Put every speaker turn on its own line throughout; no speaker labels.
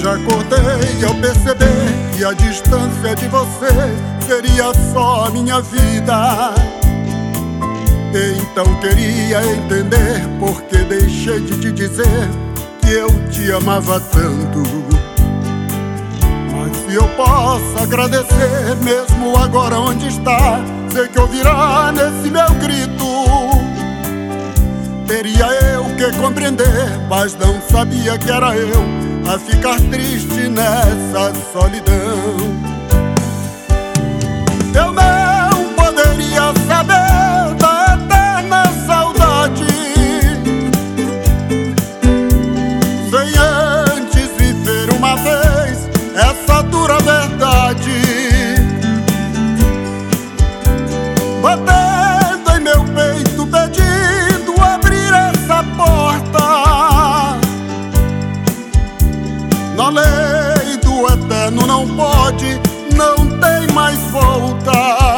Acordei ao perceber que a distância de você seria só a minha vida. Então queria entender por que deixei de te dizer que eu te amava tanto. Mas se eu posso agradecer, mesmo agora onde está, sei que ouvirá nesse meu grito. Teria eu que compreender, mas não sabia que era eu a ficar triste nessa solidão. Eu não poderia saber da eterna saudade sem antes viver uma vez essa dura verdade. Batendo em meu peito, pedindo abrir essa porta. Na lei do eterno não pode, não tem mais volta.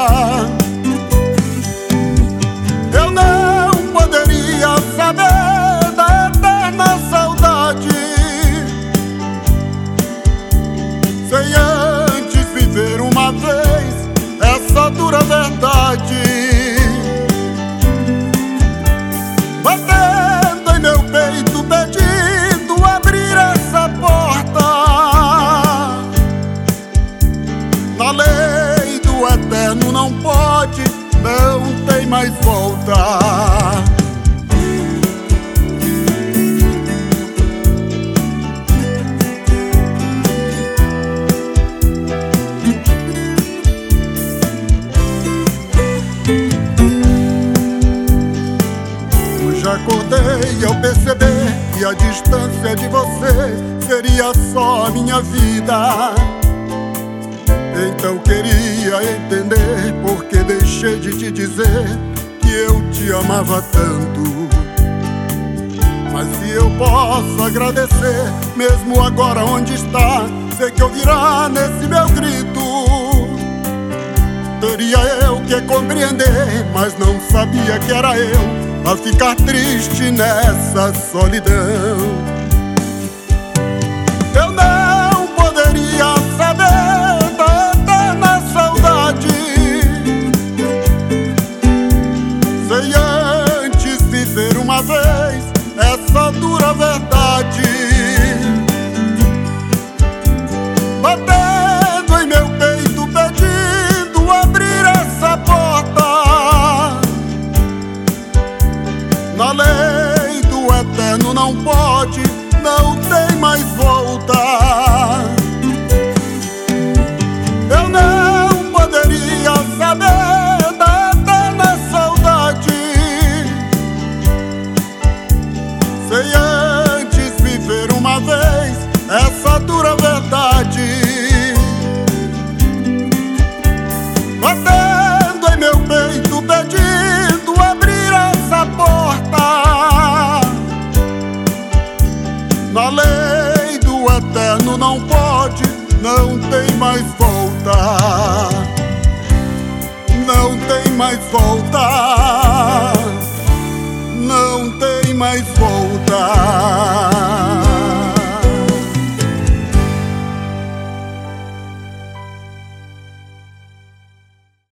Eu não poderia saber da eterna saudade sem antes viver uma vez essa dura verdade. Batendo em meu peito, pedindo abrir essa porta. Na lei do eterno não pode, não tem mais volta. Hoje acordei ao perceber que a distância de você seria só a minha vida. Então queria entender por que deixei de te dizer que eu te amava tanto. Mas se eu posso agradecer, mesmo agora onde está, sei que ouvirá nesse meu grito. Teria eu que compreender, mas não sabia que era eu a ficar triste nessa solidão. Eu não poderia saber da eterna saudade sem antes viver uma vez essa dura verdade. Batendo em meu peito, pedindo abrir essa porta. Na lei do eterno não pode, não tem mais volta. Eu não poderia saber da eterna saudade sem antes viver uma vez essa dura verdade. Batendo em meu peito, pedindo abrir essa porta. Na lei do eterno não pode, não tem mais volta. Não tem mais volta. Não tem mais volta.